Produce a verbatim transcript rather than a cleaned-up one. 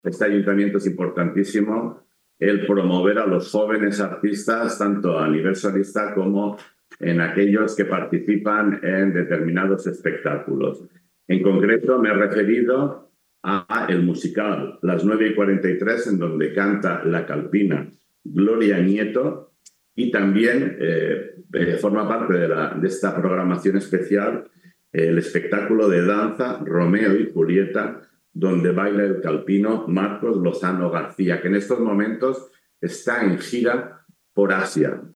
este ayuntamiento es importantísimo el promover a los jóvenes artistas, tanto a nivel solista como en aquellos que participan en determinados espectáculos. En concreto, me he referido a el musical Las nueve y cuarenta y tres, en donde canta la calpina Gloria Nieto, y también eh, eh, forma parte de, la, de esta programación especial eh, el espectáculo de danza Romeo y Julieta, donde baila el calpino Marcos Lozano García, que en estos momentos está en gira por Asia.